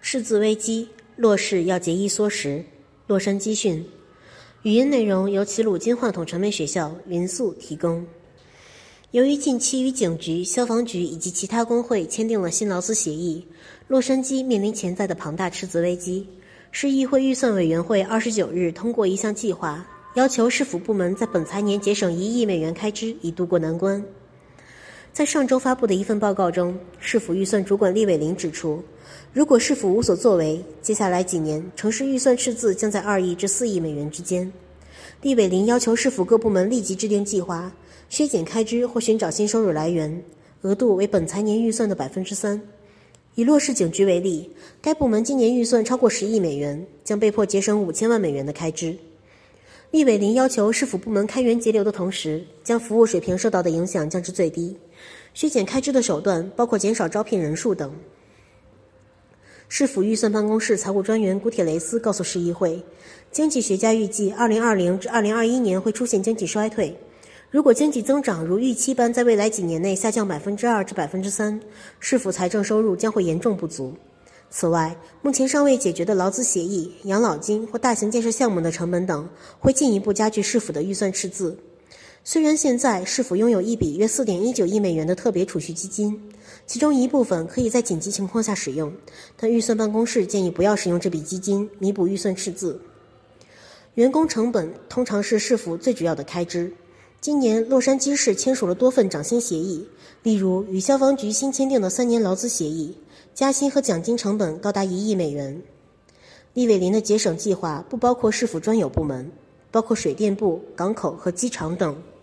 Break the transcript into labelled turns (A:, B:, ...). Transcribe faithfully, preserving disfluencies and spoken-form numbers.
A: 赤字危机，洛市要节衣缩食。洛杉矶讯，语音内容由齐鲁金话筒传媒学校云速提供。由于近期与警局、消防局以及其他工会签订了新劳资协议，洛杉矶面临潜在的庞大赤字危机。市议会预算委员会二十九日通过一项计划，要求市府部门在本财年节省一亿美元开支，以渡过难关。在上周发布的一份报告中，市府预算主管厉伟林指出，如果市府无所作为，接下来几年城市预算赤字将在二亿至四亿美元之间。厉伟林要求市府各部门立即制定计划，削减开支或寻找新收入来源，额度为本财年预算的百分之三。以洛市警局为例，该部门今年预算超过十亿美元，将被迫节省五千万美元的开支。厉伟林要求市府部门开源节流的同时，将服务水平受到的影响降至最低。削减开支的手段包括减少招聘人数等。市府预算办公室财务专员古铁雷斯告诉市议会，经济学家预计二零二零至二零二一年会出现经济衰退。如果经济增长如预期般在未来几年内下降百分之二至百分之三，市府财政收入将会严重不足。此外，目前尚未解决的劳资协议、养老金或大型建设项目的成本等，会进一步加剧市府的预算赤字。虽然现在市府拥有一笔约 四点一九亿美元的特别储蓄基金，其中一部分可以在紧急情况下使用，但预算办公室建议不要使用这笔基金弥补预算赤字。员工成本通常是市府最主要的开支。今年洛杉矶市签署了多份涨薪协议，例如与消防局新签订的三年劳资协议，加薪和奖金成本高达一亿美元。厉伟林的节省计划不包括市府专有部门，包括水电部、港口和机场等。